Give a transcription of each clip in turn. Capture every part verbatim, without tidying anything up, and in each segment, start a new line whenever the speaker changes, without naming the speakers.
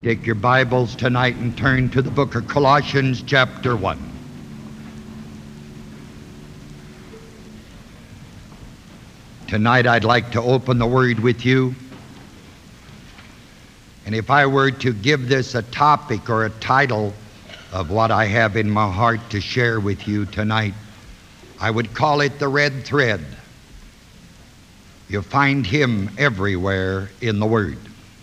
Take your Bibles tonight and turn to the book of Colossians chapter one. Tonight I'd like to open the Word with you. And if I were to give this a topic or a title of what I have in my heart to share with you tonight, I would call it the red thread. You'll find Him everywhere in the Word.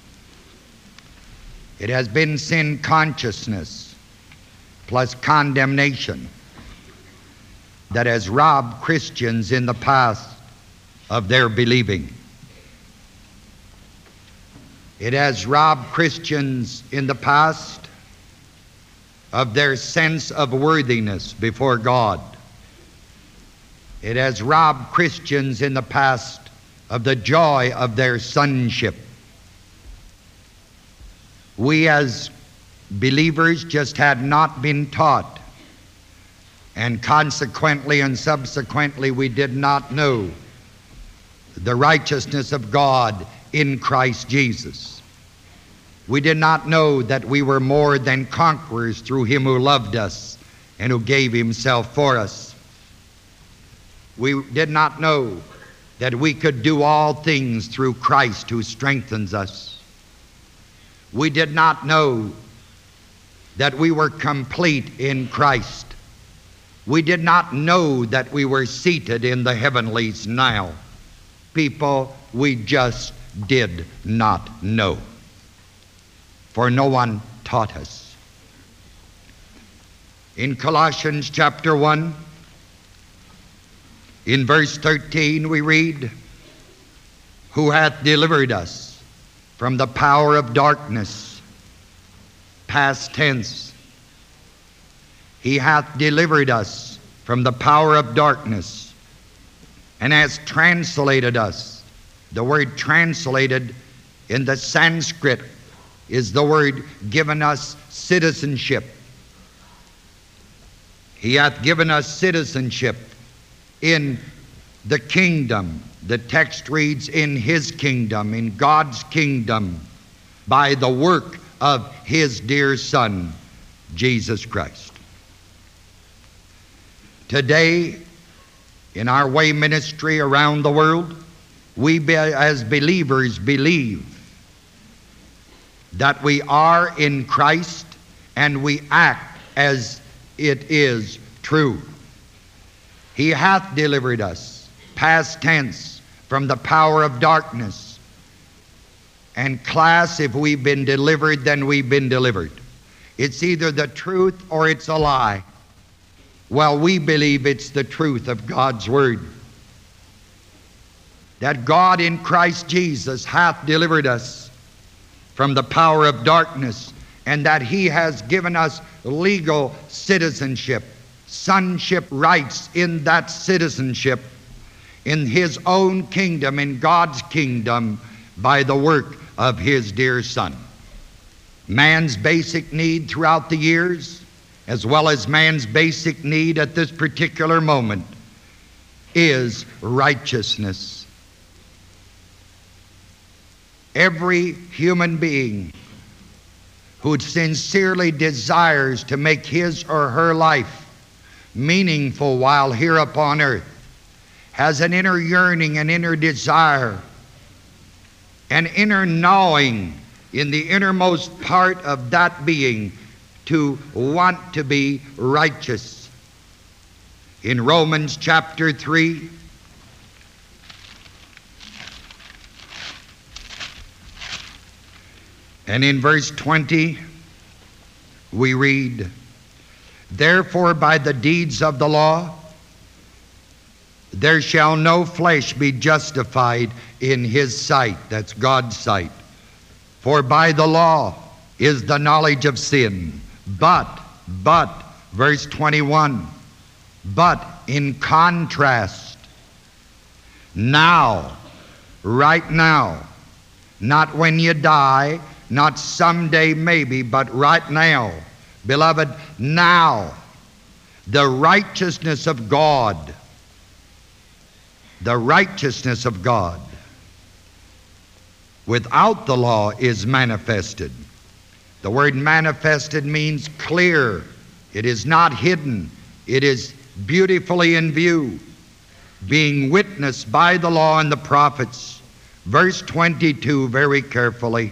It has been sin consciousness plus condemnation that has robbed Christians in the past of their believing. It has robbed Christians in the past of their sense of worthiness before God. It has robbed Christians in the past of the joy of their sonship. We as believers just had not been taught, and consequently and subsequently we did not know the righteousness of God in Christ Jesus. We did not know that we were more than conquerors through Him who loved us and who gave Himself for us. We did not know that we could do all things through Christ who strengthens us. We did not know that we were complete in Christ. We did not know that we were seated in the heavenlies now. People, we just did not know, for no one taught us. In Colossians chapter one, in verse thirteen, we read, "Who hath delivered us from the power of darkness," past tense. He hath delivered us from the power of darkness and has translated us. The word translated in the Sanskrit is the word given us citizenship. He hath given us citizenship in the kingdom. The text reads, in His kingdom, in God's kingdom, by the work of His dear Son, Jesus Christ. Today, in our way ministry around the world, we be, as believers believe that we are in Christ and we act as it is true. He hath delivered us, past tense, from the power of darkness. And class, if we've been delivered, then we've been delivered. It's either the truth or it's a lie. Well, we believe it's the truth of God's Word. That God in Christ Jesus hath delivered us from the power of darkness, and that He has given us legal citizenship, sonship rights in that citizenship, in His own kingdom, in God's kingdom, by the work of His dear Son. Man's basic need throughout the years, as well as man's basic need at this particular moment, is righteousness. Every human being who sincerely desires to make his or her life meaningful while here upon earth has an inner yearning, an inner desire, an inner gnawing in the innermost part of that being to want to be righteous. In Romans chapter three, and in verse twenty, we read, "Therefore by the deeds of the law there shall no flesh be justified in His sight," that's God's sight. "For by the law is the knowledge of sin. But, but, verse twenty-one, but in contrast, now, right now, not when you die, not someday maybe, but right now, beloved, now, the righteousness of God, the righteousness of God without the law is manifested, The word manifested means clear. It is not hidden. It is beautifully in view, being witnessed by the law and the prophets. Verse twenty-two, very carefully.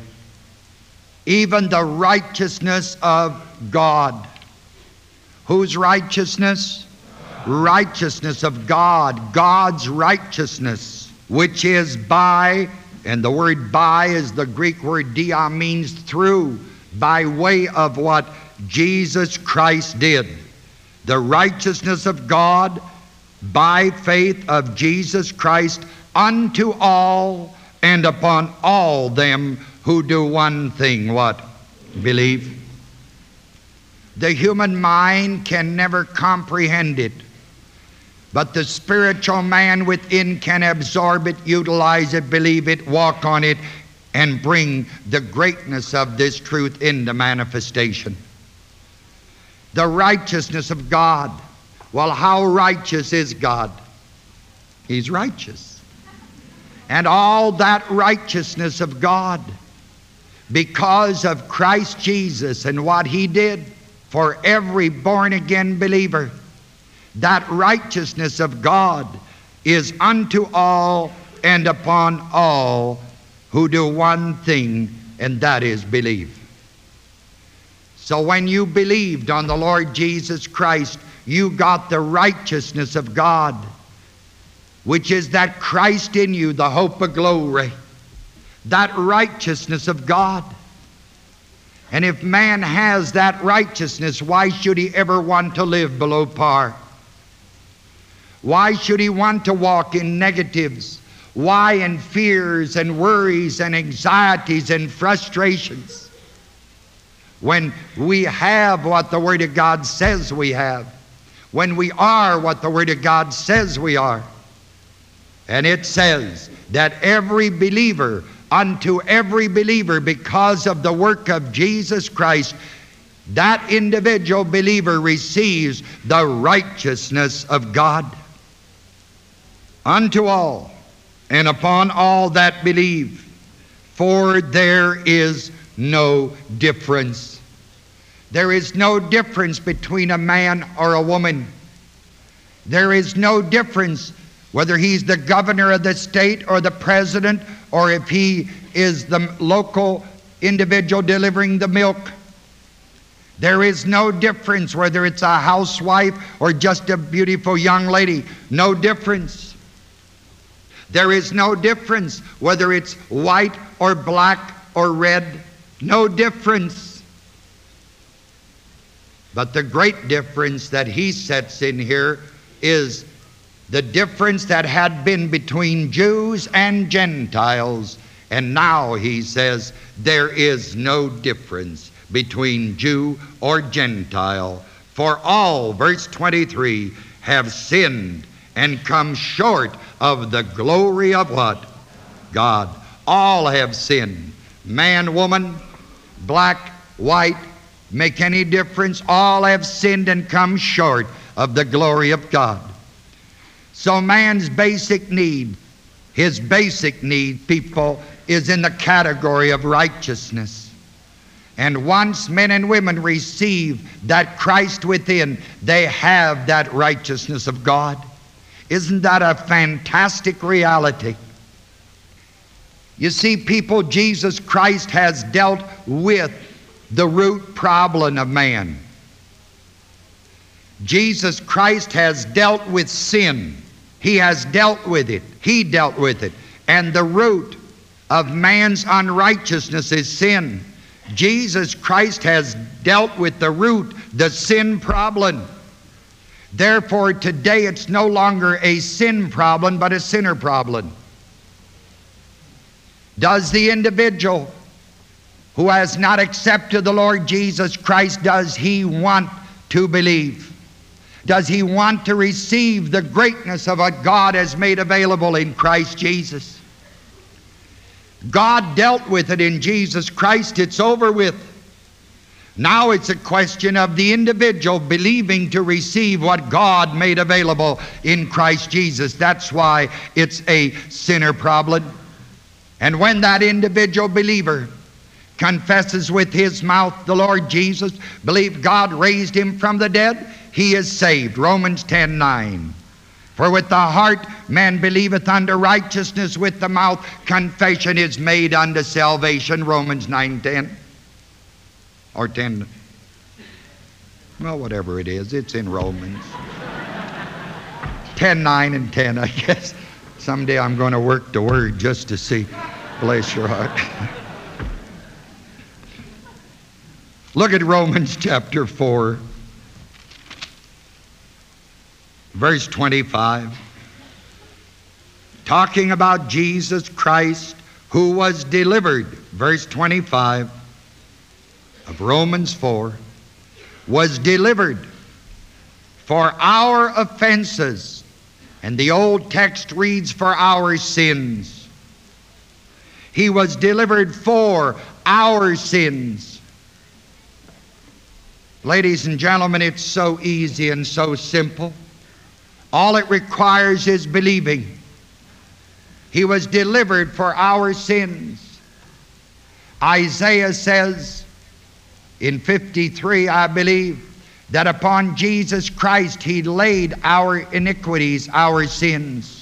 Even the righteousness of God. Whose righteousness? Righteousness of God. God's righteousness, which is by, and the word by is the Greek word dia, means through, by way of what Jesus Christ did. The righteousness of God by faith of Jesus Christ unto all and upon all them who do one thing, what? Believe. The human mind can never comprehend it, but the spiritual man within can absorb it, utilize it, believe it, walk on it, and bring the greatness of this truth into manifestation. The righteousness of God. Well, how righteous is God? He's righteous. And all that righteousness of God, because of Christ Jesus and what He did for every born-again believer, that righteousness of God is unto all and upon all who do one thing, and that is believe. So when you believed on the Lord Jesus Christ, you got the righteousness of God, which is that Christ in you, the hope of glory, that righteousness of God. And if man has that righteousness, why should he ever want to live below par? Why should he want to walk in negatives? Why in fears and worries and anxieties and frustrations? When we have what the Word of God says we have. When we are what the Word of God says we are. And it says that every believer, unto every believer, because of the work of Jesus Christ, that individual believer receives the righteousness of God. Unto all and upon all that believe, for there is no difference. There is no difference between a man or a woman. There is no difference whether he's the governor of the state or the president, or if he is the local individual delivering the milk. There is no difference whether it's a housewife or just a beautiful young lady. No difference. There is no difference whether it's white or black or red. No difference. But the great difference that he sets in here is the difference that had been between Jews and Gentiles. And now he says there is no difference between Jew or Gentile. For all, verse twenty-three, have sinned and come short of the glory of what? God. All have sinned. Man, woman, black, white, make any difference? All have sinned and come short of the glory of God. So man's basic need, his basic need, people, is in the category of righteousness. And once men and women receive that Christ within, they have that righteousness of God. Isn't that a fantastic reality? You see, people, Jesus Christ has dealt with the root problem of man. Jesus Christ has dealt with sin. He has dealt with it. He dealt with it. And the root of man's unrighteousness is sin. Jesus Christ has dealt with the root, the sin problem. Therefore, today it's no longer a sin problem, but a sinner problem. Does the individual who has not accepted the Lord Jesus Christ, does he want to believe? Does he want to receive the greatness of what God has made available in Christ Jesus? God dealt with it in Jesus Christ. It's over with. Now it's a question of the individual believing to receive what God made available in Christ Jesus. That's why it's a sinner problem. And when that individual believer confesses with his mouth the Lord Jesus, believe God raised him from the dead, he is saved. Romans ten nine. For with the heart man believeth unto righteousness, with the mouth confession is made unto salvation. Romans nine ten. Or ten. Well, whatever it is, it's in Romans. ten nine and ten, I guess. Someday I'm going to work the word just to see. Bless your heart. Look at Romans chapter four, verse twenty-five. Talking about Jesus Christ, who was delivered, verse twenty-five of Romans four, was delivered for our offenses. And the old text reads, for our sins. He was delivered for our sins. Ladies and gentlemen, it's so easy and so simple. All it requires is believing. He was delivered for our sins. Isaiah says in fifty-three, I believe, that upon Jesus Christ he laid our iniquities, our sins.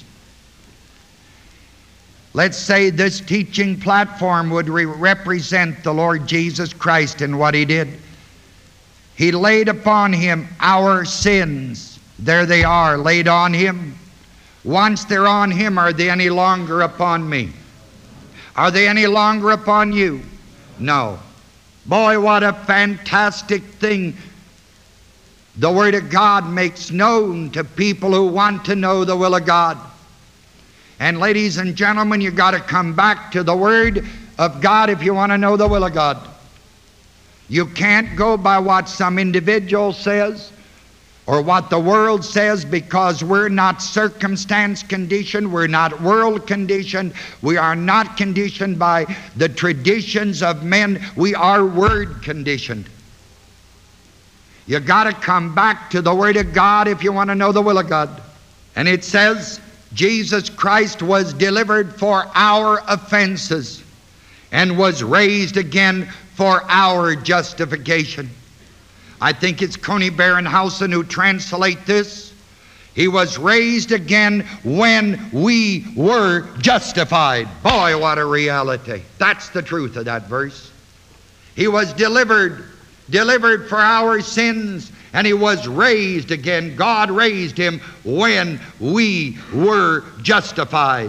Let's say this teaching platform would re- represent the Lord Jesus Christ and what he did. He laid upon him our sins. There they are, laid on him. Once they're on him, are they any longer upon me? Are they any longer upon you? No. Boy, what a fantastic thing the Word of God makes known to people who want to know the will of God. And ladies and gentlemen, you've got to come back to the Word of God if you want to know the will of God. You can't go by what some individual says or what the world says, because we're not circumstance conditioned, we're not world conditioned, we are not conditioned by the traditions of men, we are Word conditioned. You got to come back to the Word of God if you want to know the will of God. And it says Jesus Christ was delivered for our offenses and was raised again for our justification. I think it's Coney Barrenhausen who translate this. He was raised again when we were justified. Boy, what a reality. That's the truth of that verse. He was delivered delivered for our sins, and he was raised again. God raised him when we were justified.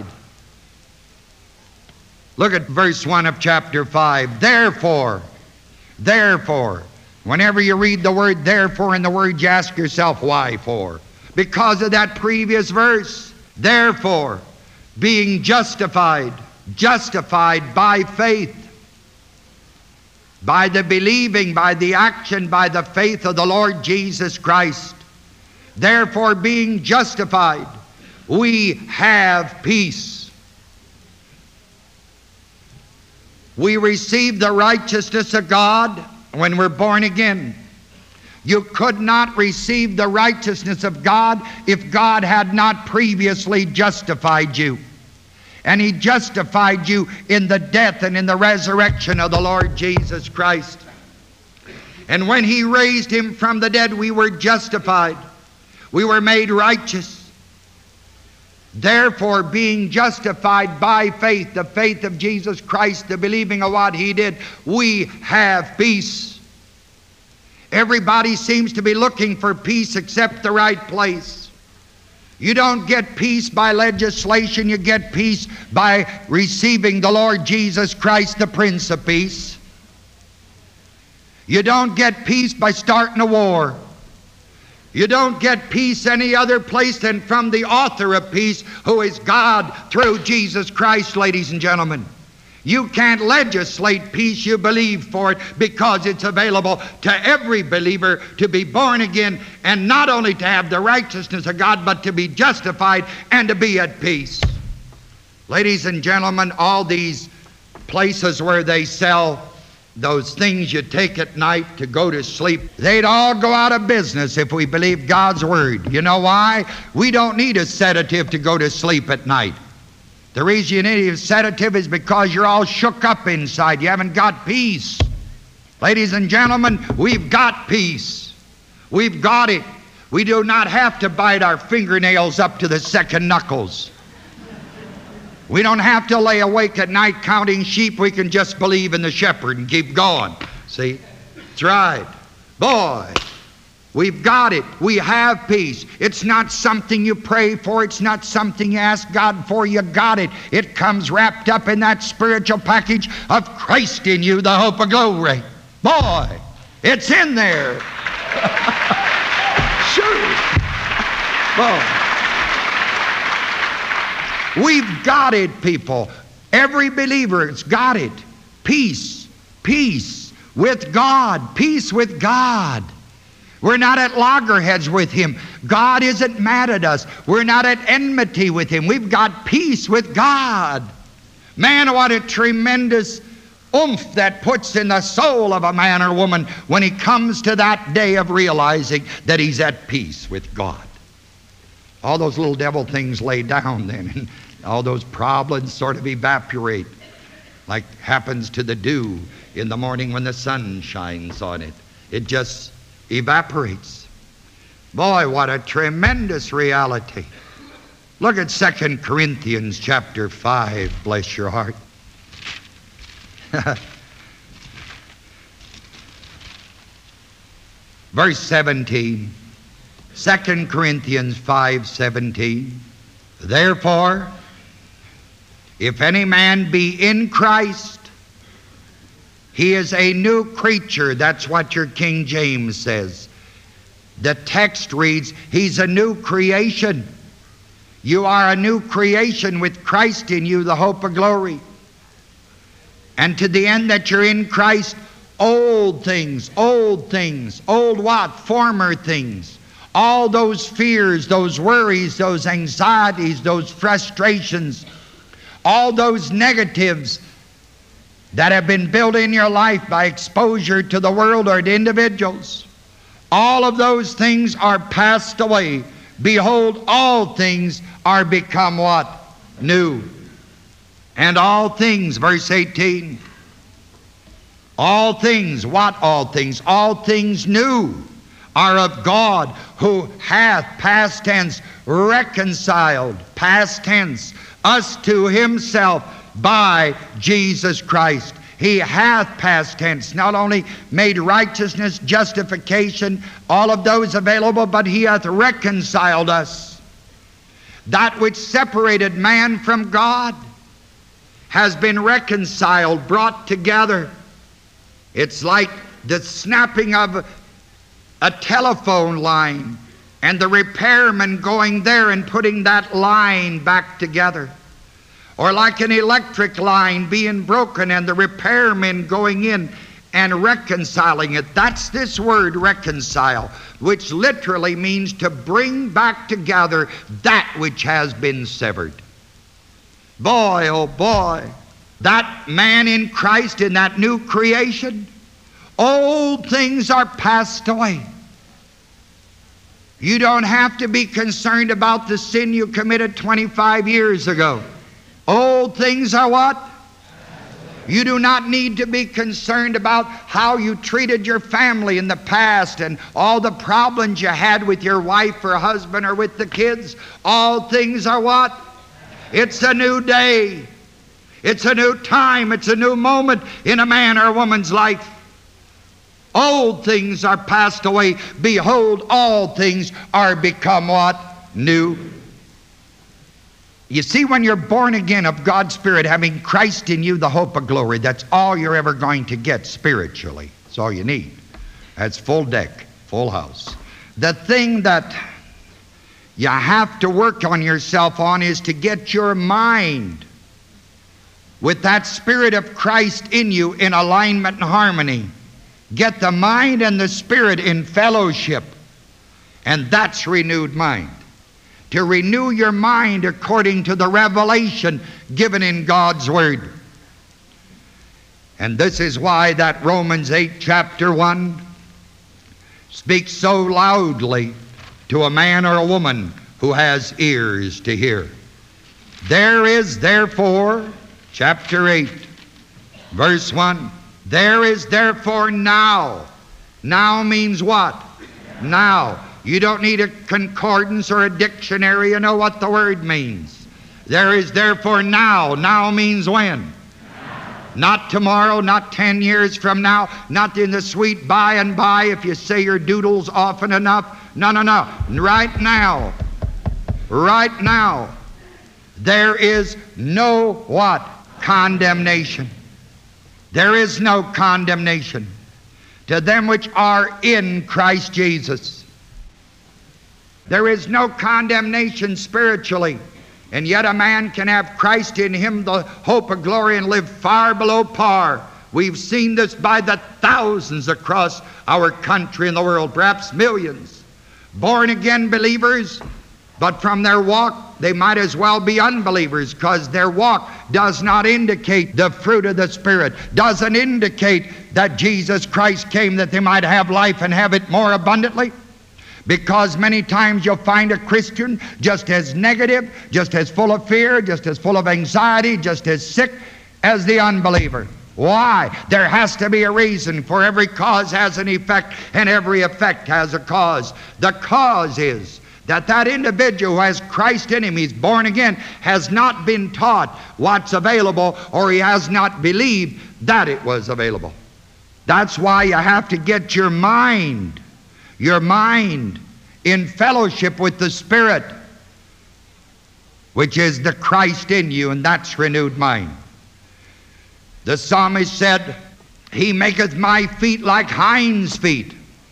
Look at verse one of chapter five. Therefore, therefore, whenever you read the word therefore in the word, you ask yourself, why for? Because of that previous verse. Therefore, being justified, justified by faith, by the believing, by the action, by the faith of the Lord Jesus Christ. Therefore, being justified, we have peace. We receive the righteousness of God when we're born again. You could not receive the righteousness of God if God had not previously justified you. And he justified you in the death and in the resurrection of the Lord Jesus Christ. And when he raised him from the dead, we were justified. We were made righteous. Therefore, being justified by faith, the faith of Jesus Christ, the believing of what he did, we have peace. Everybody seems to be looking for peace except the right place. You don't get peace by legislation. You get peace by receiving the Lord Jesus Christ, the Prince of Peace. You don't get peace by starting a war. You don't get peace any other place than from the author of peace, who is God through Jesus Christ, ladies and gentlemen. You can't legislate peace, you believe for it, because it's available to every believer to be born again, and not only to have the righteousness of God, but to be justified and to be at peace. Ladies and gentlemen, all these places where they sell those things you take at night to go to sleep, they'd all go out of business if we believe God's Word. You know why? We don't need a sedative to go to sleep at night. The reason you need a sedative is because you're all shook up inside. You haven't got peace. Ladies and gentlemen, we've got peace. We've got it. We do not have to bite our fingernails up to the second knuckles. We don't have to lay awake at night counting sheep. We can just believe in the shepherd and keep going. See? That's right. Boy, we've got it. We have peace. It's not something you pray for. It's not something you ask God for. You got it. It comes wrapped up in that spiritual package of Christ in you, the hope of glory. Boy, it's in there. Sure. Boy. We've got it, people. Every believer has got it. Peace. Peace with God. Peace with God. We're not at loggerheads with Him. God isn't mad at us. We're not at enmity with Him. We've got peace with God. Man, what a tremendous oomph that puts in the soul of a man or woman when he comes to that day of realizing that he's at peace with God. All those little devil things lay down then, and all those problems sort of evaporate, like happens to the dew in the morning when the sun shines on it. It just evaporates. Boy, what a tremendous reality. Look at Second Corinthians chapter five, bless your heart. Verse seventeen. Second Corinthians five seventeen. Therefore, if any man be in Christ, he is a new creature. That's what your King James says. The text reads, he's a new creation. You are a new creation with Christ in you, the hope of glory. And to the end that you're in Christ, old things, old things, old what? Former things. All those fears, those worries, those anxieties, those frustrations, all those negatives that have been built in your life by exposure to the world or to individuals, all of those things are passed away. Behold, all things are become what? New. And all things, verse eighteen, all things, what all things? All things new are of God, who hath, past tense, reconciled, past tense, us to Himself by Jesus Christ. He hath, past tense, not only made righteousness, justification, all of those available, but He hath reconciled us. That which separated man from God has been reconciled, brought together. It's like the snapping of a telephone line and the repairman going there and putting that line back together. Or like an electric line being broken and the repairman going in and reconciling it. That's this word, reconcile, which literally means to bring back together that which has been severed. Boy, oh boy, that man in Christ, in that new creation, old things are passed away. You don't have to be concerned about the sin you committed twenty-five years ago. Old things are what? You do not need to be concerned about how you treated your family in the past and all the problems you had with your wife or husband or with the kids. All things are what? It's a new day. It's a new time. It's a new moment in a man or a woman's life. Old things are passed away. Behold, all things are become what? New. You see, when you're born again of God's Spirit, having Christ in you, the hope of glory, that's all you're ever going to get spiritually. That's all you need. That's full deck, full house. The thing that you have to work on yourself on is to get your mind with that Spirit of Christ in you in alignment and harmony. Get the mind and the Spirit in fellowship, and that's renewed mind. To renew your mind according to the revelation given in God's Word. And this is why that Romans eight chapter one speaks so loudly to a man or a woman who has ears to hear. There is therefore, chapter eight, verse one, there is therefore now. Now means what? Now. You don't need a concordance or a dictionary. You know what the word means. There is therefore now. Now means when? Now. Not tomorrow, not ten years from now, not in the sweet by and by if you say your doodles often enough. No, no, no. Right now. Right now. There is no what? Condemnation. There is no condemnation to them which are in Christ Jesus. There is no condemnation spiritually, and yet a man can have Christ in him, the hope of glory, and live far below par. We've seen this by the thousands across our country and the world, perhaps millions. Born again believers, but from their walk they might as well be unbelievers, because their walk does not indicate the fruit of the Spirit, doesn't indicate that Jesus Christ came that they might have life and have it more abundantly. Because many times you'll find a Christian just as negative, just as full of fear, just as full of anxiety, just as sick as the unbeliever. Why? There has to be a reason, for every cause has an effect, and every effect has a cause. The cause is that that individual who has Christ in him, he's born again, has not been taught what's available, or he has not believed that it was available. That's why you have to get your mind Your mind in fellowship with the Spirit, which is the Christ in you, and that's renewed mind. The psalmist said, He maketh my feet like hinds' feet,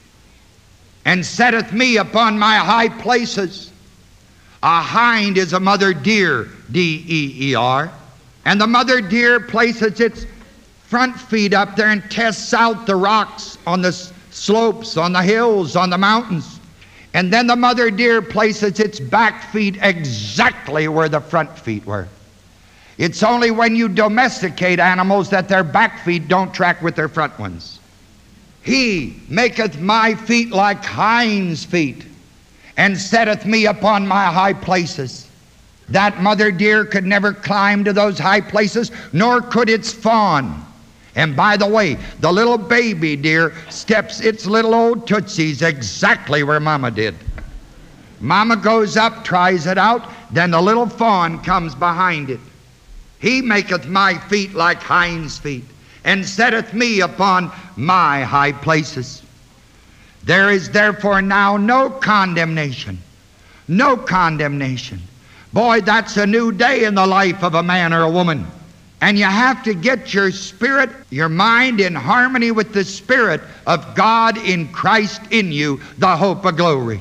and setteth me upon my high places. A hind is a mother deer, D E E R, and the mother deer places its front feet up there and tests out the rocks on the slopes, on the hills, on the mountains. And then the mother deer places its back feet exactly where the front feet were. It's only when you domesticate animals that their back feet don't track with their front ones. He maketh my feet like hinds' feet, and setteth me upon my high places. That mother deer could never climb to those high places, nor could its fawn. And by the way, the little baby deer steps its little old tootsies exactly where Mama did. Mama goes up, tries it out, then the little fawn comes behind it. He maketh my feet like hinds' feet, and setteth me upon my high places. There is therefore now no condemnation. No condemnation. Boy, that's a new day in the life of a man or a woman. And you have to get your spirit, your mind in harmony with the Spirit of God in Christ in you, the hope of glory.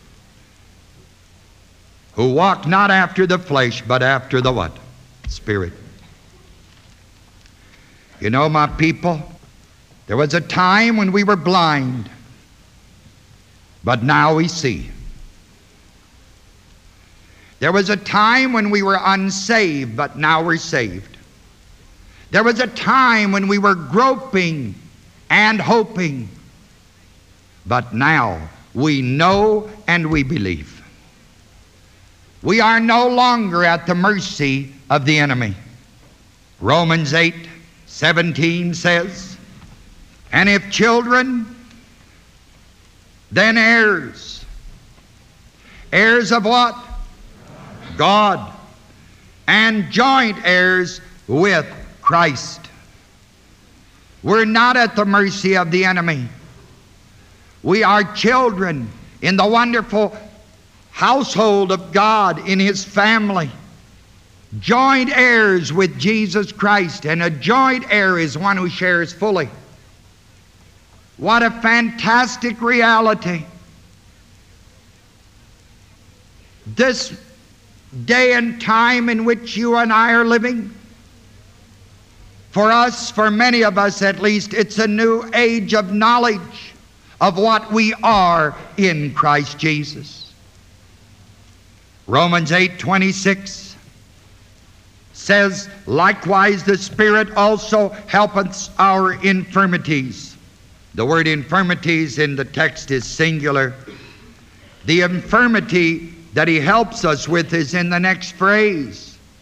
Who walk not after the flesh, but after the what? Spirit. You know, my people, there was a time when we were blind, but now we see. There was a time when we were unsaved, but now we're saved. There was a time when we were groping and hoping, but now we know and we believe. We are no longer at the mercy of the enemy. Romans eight seventeen says, and if children, then heirs. Heirs of what? God. And joint heirs with Christ. We're not at the mercy of the enemy. We are children in the wonderful household of God, in His family. Joint heirs with Jesus Christ, and a joint heir is one who shares fully. What a fantastic reality. This day and time in which you and I are living, for us, for many of us at least, it's a new age of knowledge of what we are in Christ Jesus. Romans eight twenty-six says, likewise the Spirit also helpeth our infirmities. The word infirmities in the text is singular. The infirmity that He helps us with is in the next phrase.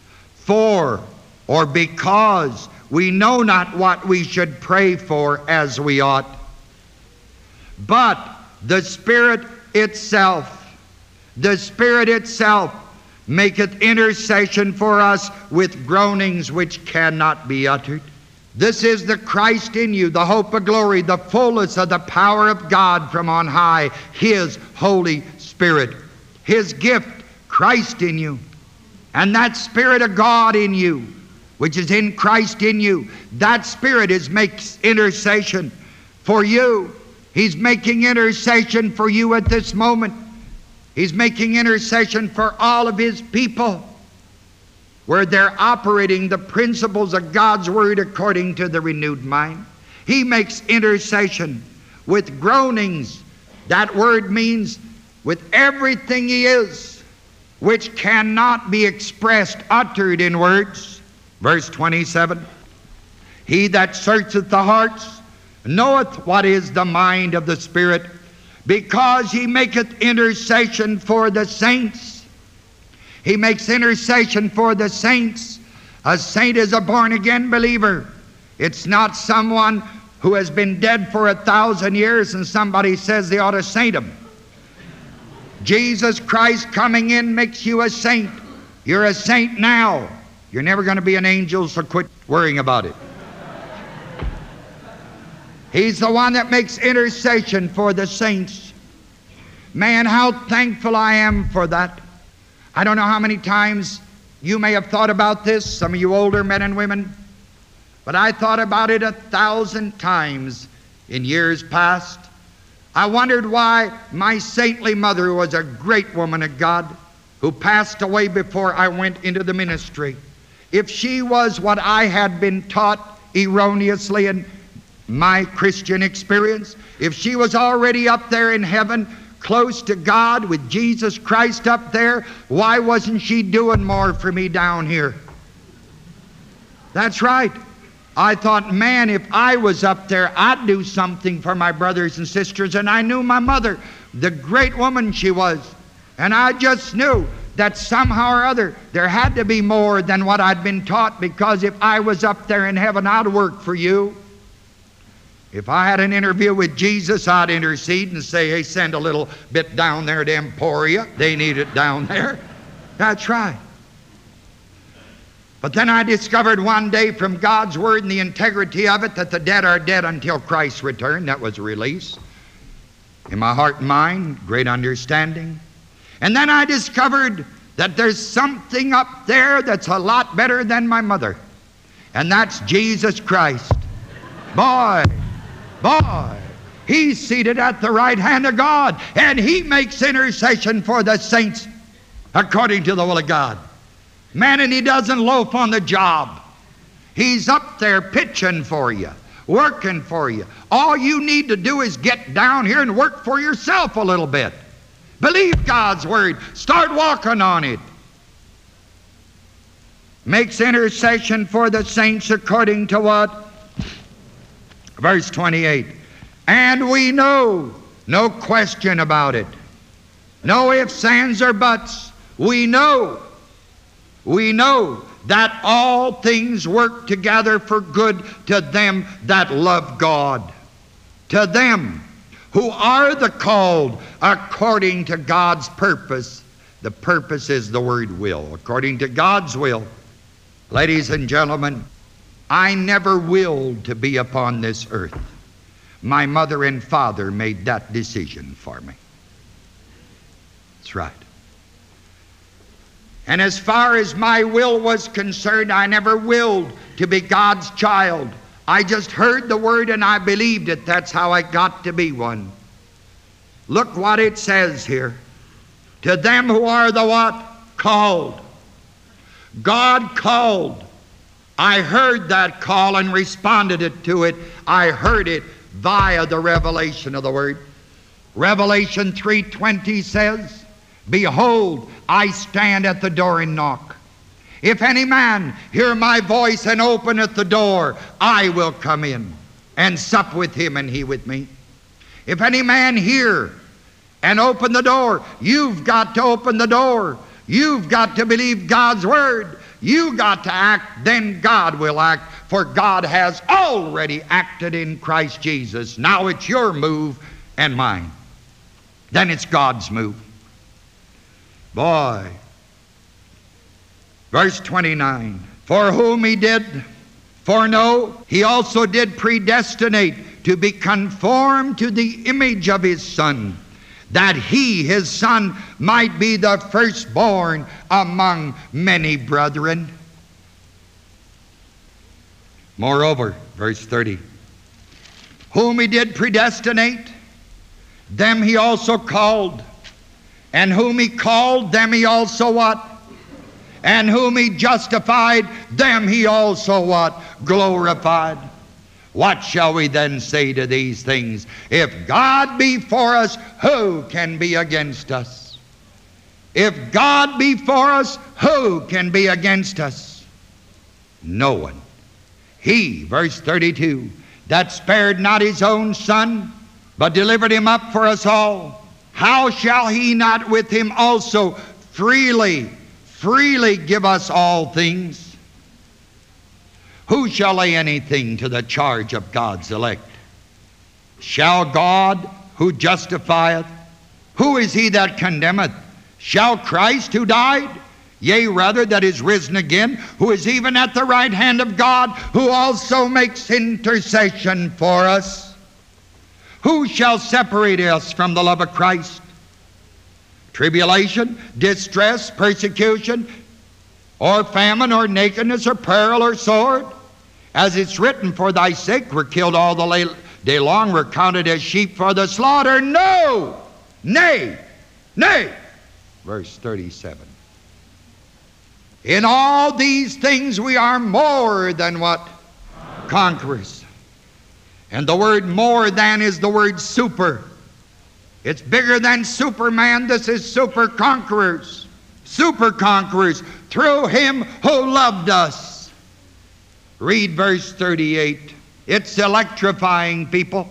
For or because we know not what we should pray for as we ought. But the Spirit itself, the Spirit itself maketh intercession for us with groanings which cannot be uttered. This is the Christ in you, the hope of glory, the fullness of the power of God from on high, His Holy Spirit. His gift, Christ in you. And that Spirit of God in you, which is in Christ in you, that Spirit is makes intercession for you. He's making intercession for you at this moment. He's making intercession for all of His people, where they're operating the principles of God's Word according to the renewed mind. He makes intercession with groanings. That word means with everything He is, which cannot be expressed, uttered in words. Verse twenty-seven, He that searcheth the hearts knoweth what is the mind of the Spirit, because He maketh intercession for the saints. He makes intercession for the saints. A saint is a born-again believer. It's not someone who has been dead for a thousand years and somebody says they ought to saint him. Jesus Christ coming in makes you a saint. You're a saint now. You're never going to be an angel, so quit worrying about it. He's the one that makes intercession for the saints. Man, how thankful I am for that. I don't know how many times you may have thought about this, some of you older men and women, but I thought about it a thousand times in years past. I wondered why my saintly mother, who was a great woman of God, who passed away before I went into the ministry, if she was what I had been taught erroneously in my Christian experience, if she was already up there in heaven, close to God with Jesus Christ up there, why wasn't she doing more for me down here? That's right. I thought, man, if I was up there, I'd do something for my brothers and sisters. And I knew my mother, the great woman she was. And I just knew that somehow or other there had to be more than what I'd been taught, because if I was up there in heaven, I'd work for you. If I had an interview with Jesus, I'd intercede and say, hey, send a little bit down there to Emporia. They need it down there. That's right. But then I discovered one day from God's Word and the integrity of it that the dead are dead until Christ's return. That was a release in my heart and mind, great understanding. And then I discovered that there's something up there that's a lot better than my mother. And that's Jesus Christ. Boy! Boy, He's seated at the right hand of God, and He makes intercession for the saints according to the will of God. Man, and He doesn't loaf on the job. He's up there pitching for you, working for you. All you need to do is get down here and work for yourself a little bit. Believe God's Word. Start walking on it. Makes intercession for the saints according to what? Verse twenty-eight, and we know, no question about it, no ifs, ands, or buts, we know, we know that all things work together for good to them that love God, to them who are the called according to God's purpose. The purpose is the word will, according to God's will. Ladies and gentlemen, I never willed to be upon this earth. My mother and father made that decision for me. That's right. And as far as my will was concerned, I never willed to be God's child. I just heard the word and I believed it. That's how I got to be one. Look what it says here. To them who are the what? Called. God called. I heard that call and responded it to it. I heard it via the revelation of the Word. Revelation three twenty says, behold, I stand at the door and knock. If any man hear my voice and openeth the door, I will come in and sup with him and he with me. If any man hear and open the door, you've got to open the door. You've got to believe God's Word. You got to act, then God will act, for God has already acted in Christ Jesus. Now it's your move and mine. Then it's God's move. Boy. Verse twenty-nine. For whom he did foreknow, he also did predestinate to be conformed to the image of his Son, that he, his Son, might be the firstborn among many brethren. Moreover, verse thirty, whom he did predestinate, them he also called. And whom he called, them he also what? And whom he justified, them he also what? Glorified. What shall we then say to these things? If God be for us, who can be against us? If God be for us, who can be against us? No one. He, verse thirty-two, that spared not his own Son, but delivered him up for us all, how shall he not with him also freely, freely give us all things? Who shall lay anything to the charge of God's elect? Shall God, who justifieth, who is he that condemneth? Shall Christ, who died, yea, rather, that is risen again, who is even at the right hand of God, who also makes intercession for us, who shall separate us from the love of Christ? Tribulation, distress, persecution, or famine, or nakedness, or peril, or sword? As it's written, for thy sake we're killed all the day long, we're counted as sheep for the slaughter. No! Nay! Nay! Verse thirty-seven. In all these things we are more than what? Conquerors. And the word more than is the word super. It's bigger than Superman. This is super conquerors. Super conquerors through him who loved us. Read verse thirty-eight. It's electrifying, people.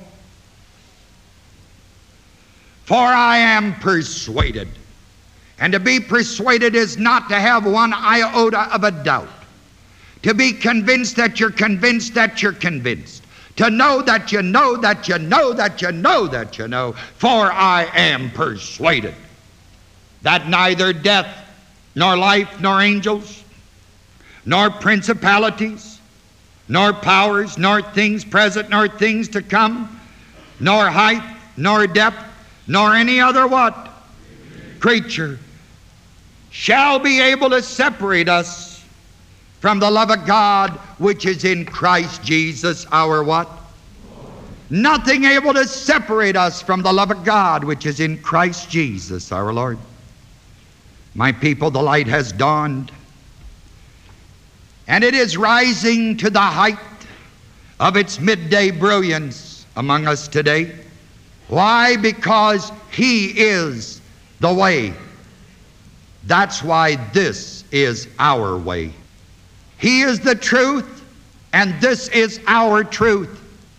For I am persuaded. And to be persuaded is not to have one iota of a doubt. To be convinced that you're convinced that you're convinced. To know that you know that you know that you know that you know. For I am persuaded that neither death, nor life, nor angels, nor principalities, nor powers, nor things present, nor things to come, nor height, nor depth, nor any other what? Creature shall be able to separate us from the love of God which is in Christ Jesus our what? Nothing able to separate us from the love of God which is in Christ Jesus our Lord. My people, the light has dawned, and it is rising to the height of its midday brilliance among us today. Why? Because he is the way. That's why this is our way. He is the truth, and this is our truth.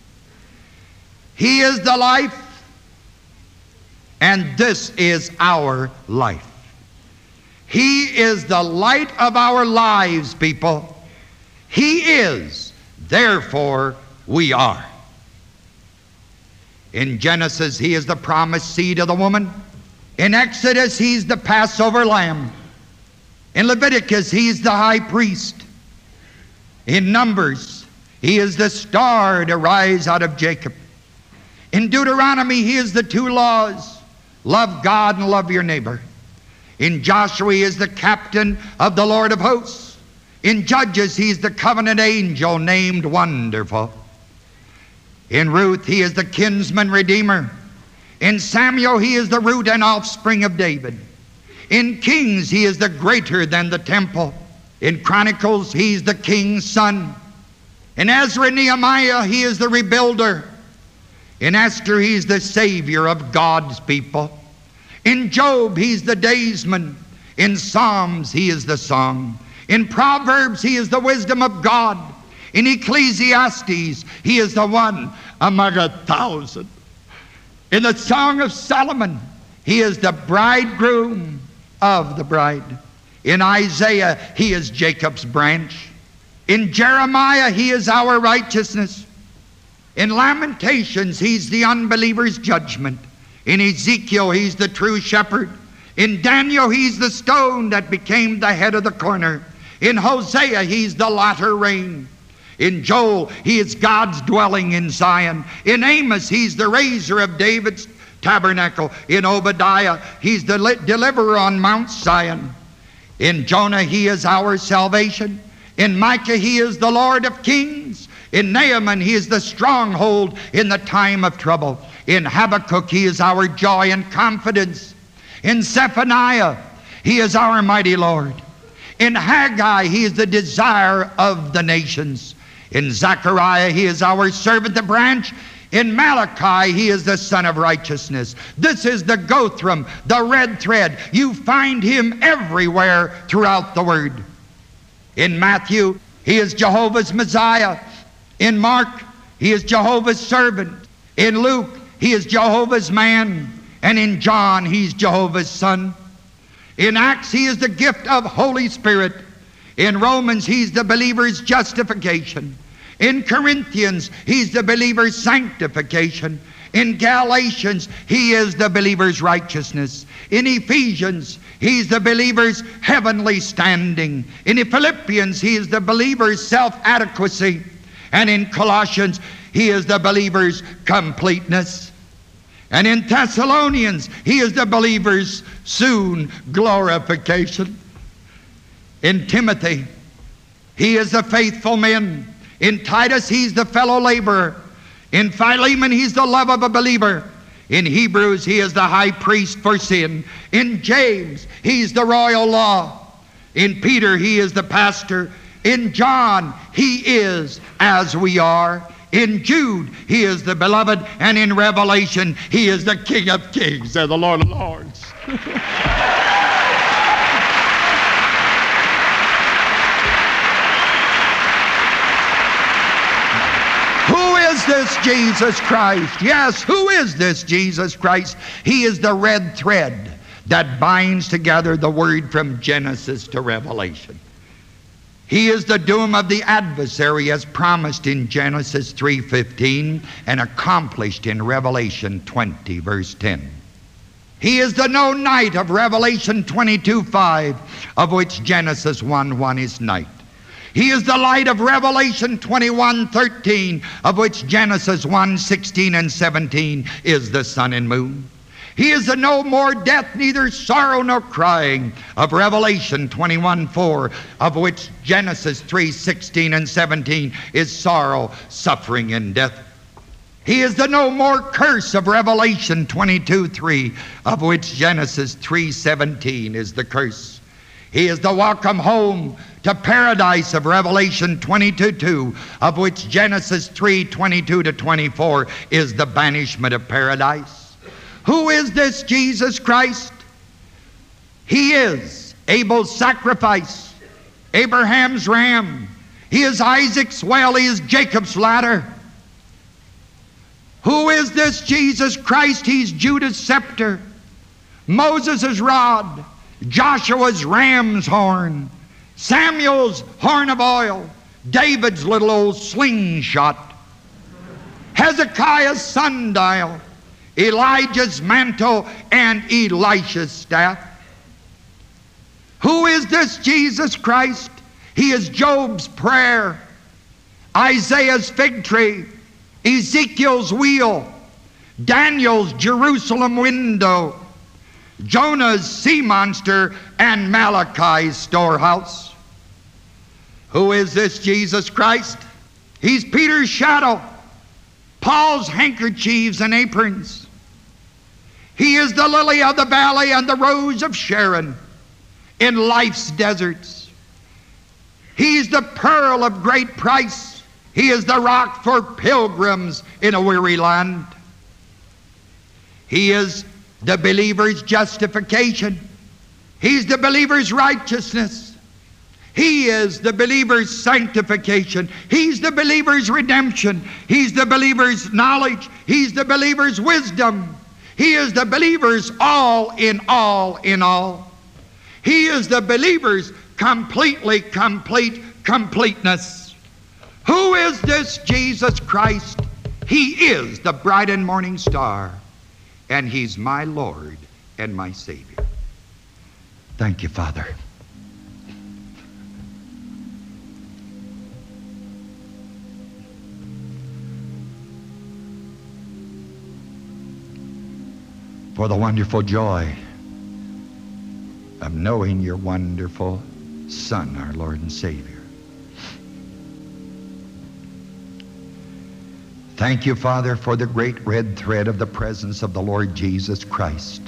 He is the life, and this is our life. He is the light of our lives, people. He is, therefore we are. In Genesis, he is the promised seed of the woman. In Exodus, he's the Passover lamb. In Leviticus, he's the high priest. In Numbers, he is the star to rise out of Jacob. In Deuteronomy, he is the two laws. Love God and love your neighbor. In Joshua, he is the captain of the Lord of hosts. In Judges, he's the covenant angel named Wonderful. In Ruth, he is the kinsman redeemer. In Samuel, he is the root and offspring of David. In Kings, he is the greater than the temple. In Chronicles, he's the king's son. In Ezra and Nehemiah, he is the rebuilder. In Esther, he's the savior of God's people. In Job, he's the daysman. In Psalms, he is the song. In Proverbs, he is the wisdom of God. In Ecclesiastes, he is the one among a thousand. In the Song of Solomon, he is the bridegroom of the bride. In Isaiah, He is Jacob's branch. In Jeremiah, He is our righteousness. In Lamentations, He's the unbeliever's judgment. In Ezekiel, He's the true shepherd. In Daniel, He's the stone that became the head of the corner. In Hosea, He's the latter rain. In Joel, He is God's dwelling in Zion. In Amos, He's the raiser of David's tabernacle. In Obadiah, He's the deliverer on Mount Zion. In Jonah, He is our salvation. In Micah, He is the Lord of kings. In Naaman, He is the stronghold in the time of trouble. In Habakkuk, He is our joy and confidence. In Zephaniah, He is our mighty Lord. In Haggai, He is the desire of the nations. In Zechariah, He is our servant, the branch. In Malachi, He is the Son of righteousness. This is the Gothram, the red thread. You find Him everywhere throughout the Word. In Matthew, He is Jehovah's Messiah. In Mark, He is Jehovah's servant. In Luke, He is Jehovah's man. And in John, He's Jehovah's Son. In Acts, He is the gift of Holy Spirit. In Romans, He's the believer's justification. In Corinthians, He's the believer's sanctification. In Galatians, He is the believer's righteousness. In Ephesians, He's the believer's heavenly standing. In Philippians, He is the believer's self-adequacy. And in Colossians, He is the believer's completeness. And in Thessalonians, He is the believer's soon glorification. In Timothy, He is the faithful man. In Titus, He's the fellow laborer. In Philemon, He's the love of a believer. In Hebrews, He is the high priest for sin. In James, He's the royal law. In Peter, He is the pastor. In John, He is as we are. In Jude, He is the beloved. And in Revelation, He is the King of kings and the Lord of lords. Who is this Jesus Christ? Yes, who is this Jesus Christ? He is the red thread that binds together the Word from Genesis to Revelation. He is the doom of the adversary as promised in Genesis three fifteen and accomplished in Revelation twenty verse ten. He is the no night of Revelation twenty-two five, of which Genesis one one is night. He is the light of Revelation twenty-one thirteen, of which Genesis one sixteen and seventeen is the sun and moon. He is the no more death, neither sorrow nor crying, of Revelation twenty-one four, of which Genesis three sixteen and seventeen is sorrow, suffering, and death. He is the no more curse of Revelation twenty-two three, of which Genesis three seventeen is the curse. He is the welcome home to paradise of Revelation twenty-two two, of which Genesis three twenty-two to twenty-four is the banishment of paradise. Who is this Jesus Christ? He is Abel's sacrifice, Abraham's ram. He is Isaac's well. He is Jacob's ladder. Who is this Jesus Christ? He's Judah's scepter, Moses' rod, Joshua's ram's horn, Samuel's horn of oil, David's little old slingshot, Hezekiah's sundial, Elijah's mantle, and Elisha's staff. Who is this Jesus Christ? He is Job's prayer, Isaiah's fig tree, Ezekiel's wheel, Daniel's Jerusalem window, Jonah's sea monster, and Malachi's storehouse. Who is this Jesus Christ? He's Peter's shadow, Paul's handkerchiefs and aprons. He is the lily of the valley and the rose of Sharon in life's deserts. He's the pearl of great price. He is the rock for pilgrims in a weary land. He is the believer's justification. He's the believer's righteousness. He is the believer's sanctification. He's the believer's redemption. He's the believer's knowledge. He's the believer's wisdom. He is the believer's all in all in all. He is the believer's completely complete completeness. Who is this Jesus Christ? He is the bright and morning star, and He's my Lord and my Savior. Thank you, Father. For the wonderful joy of knowing your wonderful Son, our Lord and Savior. Thank you, Father, for the great red thread of the presence of the Lord Jesus Christ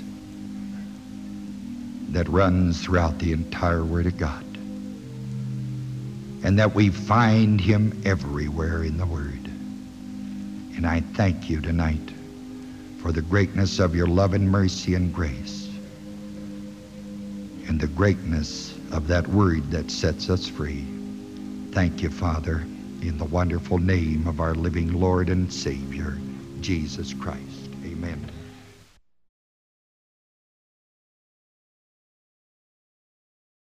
that runs throughout the entire Word of God, and that we find Him everywhere in the Word. And I thank you tonight for the greatness of your love and mercy and grace, and the greatness of that Word that sets us free. Thank you, Father, in the wonderful name of our living Lord and Savior, Jesus Christ. Amen.